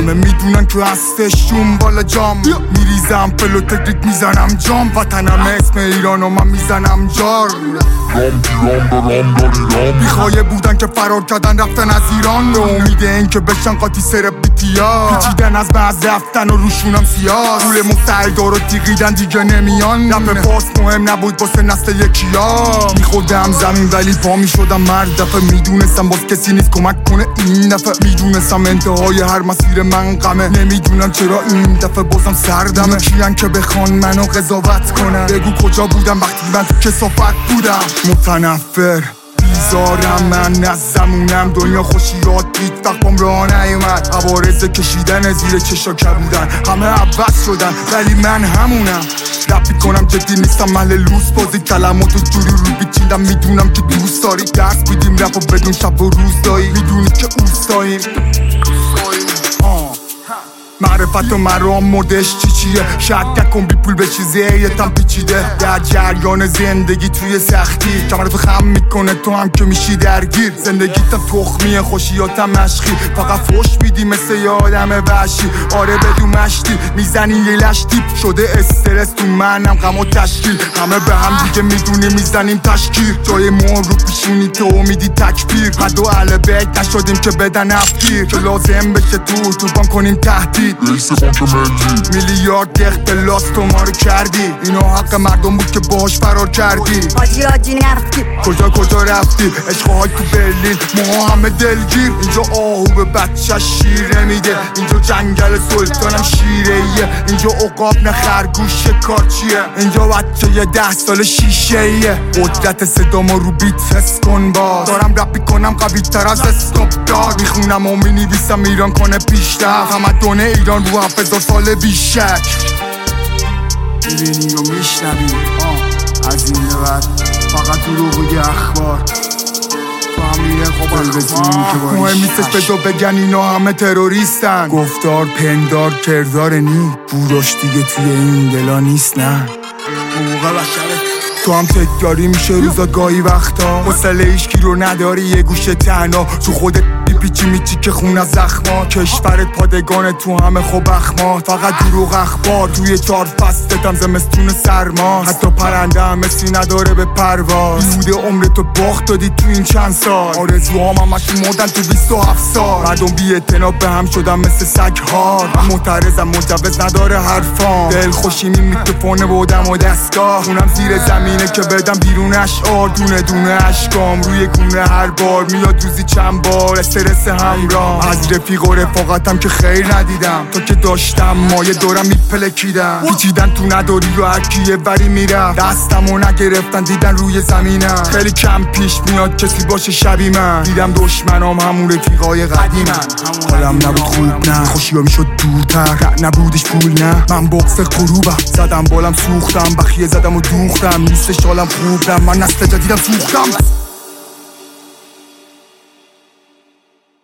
همه میدونن که هستشون بالا جام میریزم پلو تکریک میزنم جام وطنم اسم ایران و من میزنم جار بیخوایه بودن که فرار کردن رفتن از ایران به امید این که بشن قاطی سربیتیا پیچیدن از بعض رفتن و روشونم سیاس پول مستعدا رو تیغیدن دیگه نمیان رپ پاس مهم نبود واسه نسل یکیا میخوردم زمین ولی پا میشدم مرد دفعه میدونستم باز کسی نیست کمک کنه این دفعه میدونستم انتهای هر مسیر من غمه نمیدونم چرا این دفعه بازم سردمه کیان که بخوان منو قضاوت کنن بگو کجا بودم وقتی من تو کثافت بودم متنفر بیزارم من از زمونم دنیا خوشیات دید وقتم راه نیومد عوارض کشیدن زیر چشا کبودن همه عوض شدن ولی من همونم رپ میکنم جدی نیستم محل لوس بازی کلماتو جوری رو بیچیدم میدونم که دوست داری درس میدیم رپ و بدون شب و روز دایی میدونی که اوستاییم معرفت و مرام مردش چیه شک نکن بی پول به چیزه یه تم پیچیده در جریان زندگی توی سختی کمرتو خم میکنه تو هم که میشی درگیر زندگیتم تخمیه خوشیاتم مشخی فقط فوش میدی مثل یه آدم وحشی آره بدون مشتی میزنی یه لشتی شده استرس تو منم غم و تشکیل همه به هم دیگه میدونی میزنیم تشکیر جای مون رو پیشونی تو امیدی تکبیر حد و اهل بیت نشدیم که بدن افگیر که لازم بشه تو بان کنیم تهدید میلیارد اختلاس تو ما رو کردی اینو حق مردم بود که باهاش فرار کردی آجی نرفتی کجا رفتی عشقهای تو برلین ما همه دلگیر اینجا آهو به بچه شیره میده اینجا جنگل سلطانم شیره ایه اینجا عقاب نه خرگوش کارچیه اینجا بچه یه 10 سال شیشه ایه قدرت صدامو رو بیت فس کن باز دارم رپ میکنم قوی تر از اسنوپ داگ میخونم و مینویسم ایران کنه پیشرفت تمدن ایران رو 7000 سال بیشک میبینی و میشنوی از این بعد فقط رو بودی اخبار تو هم میره خوب اخبار مهم نیستش به بگن اینا همه تروریستن گفتار پندار کردار نی بوراش دیگه توی این دلا نیست نه حقوق بشره تو هم تکراری میشه روزا گاهی وقتا حوصله هیچکی رو نداری یه گوشه تنها تو خودت پیچی میچی که خون از زخما کشورت پادگان تو همه خوب اخمات فقط دروغ اخبار توی 4 فصلتم زمستون سرما حتی پرنده هم مسی نداره به پرواز بیهوده عمرتو باخت دادی تو این چند سال آرزوهام همشون مردن تو 27 سال مردم بی اعتنا به هم شدن مثل سگ هار معترضم مجوز نداره حرفام دل خوشی میکروفون بودم و دستگاه خونم زیر زمینه که بدم بیرون اشعار دونه دونه اشکام روی گونه هر بار میاد روزی چند بار استرس همراه از رفیق و رفاقتم که خیر ندیدم تا که داشتم مایه دورم میپلکیدم پیچیدن تو نداری رو هرکی یه بری میرم دستمو نگرفتن دیدن روی زمینم خیلی کم پیش میاد کسی باشه شبی من دیدم دشمنام همون رفیقای قدیمن حالم نبود خوب نه خوشیام شد دورتر نبودش پول نه من بغض غروبم زدم بالم سوختم بخیه زدم و دوختم نیستش حالم خوبم من نسل جدیدم سوختم